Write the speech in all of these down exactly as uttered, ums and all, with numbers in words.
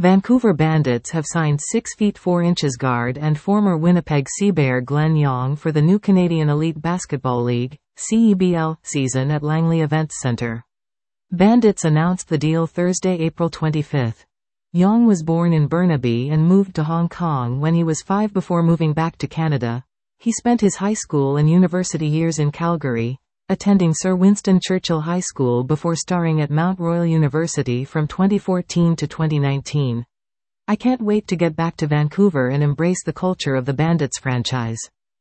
Vancouver Bandits have signed six feet four inches guard and former Winnipeg Seabear Glenn Yong for the new Canadian Elite Basketball League C E B L season at Langley Events Centre. Bandits announced the deal Thursday, April twenty-fifth. Yong was born in Burnaby and moved to Hong Kong when he was five before moving back to Canada. He spent his high school and university years in Calgary, attending Sir Winston Churchill High School before starring at Mount Royal University from twenty fourteen to twenty nineteen. I can't wait to get back to Vancouver and embrace the culture of the Bandits franchise.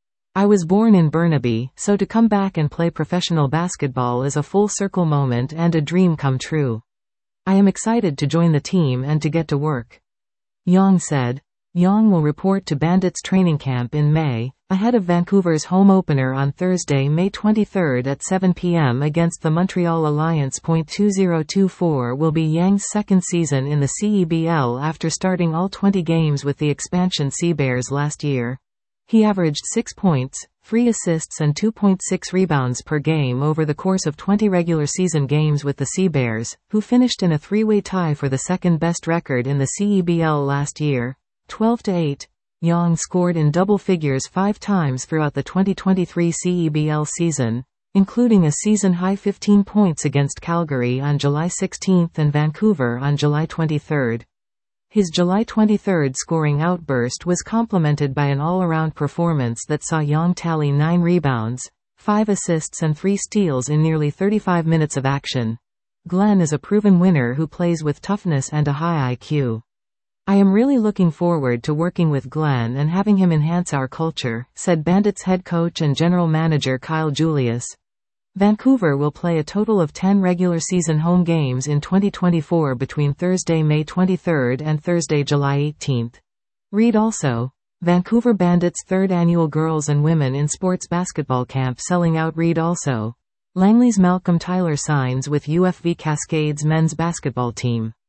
I was born in Burnaby, so to come back and play professional basketball is a full circle moment and a dream come true. I am excited to join the team and to get to work. Yong said. Yong will report to Bandits training camp in May, ahead of Vancouver's home opener on Thursday, May twenty-third at seven p m against the Montreal Alliance. twenty twenty-four will be Yang's second season in the C E B L after starting all twenty games with the expansion Seabears last year. He averaged six points, three assists and two point six rebounds per game over the course of twenty regular season games with the Seabears, who finished in a three-way tie for the second-best record in the C E B L last year. twelve to eight. Yong scored in double figures five times throughout the twenty twenty-three C E B L season, including a season-high fifteen points against Calgary on July sixteenth and Vancouver on July twenty-third. His July twenty-third scoring outburst was complemented by an all-around performance that saw Yong tally nine rebounds, five assists and three steals in nearly thirty-five minutes of action. Glenn is a proven winner who plays with toughness and a high I Q. I am really looking forward to working with Glenn and having him enhance our culture, said Bandits head coach and general manager Kyle Julius. Vancouver will play a total of ten regular season home games in twenty twenty-four between Thursday, May twenty-third and Thursday, July eighteenth. Read also. Vancouver Bandits' third annual Girls and Women in Sports Basketball Camp selling out. Read also. Langley's Malcolm Tyler signs with U F V Cascades men's basketball team.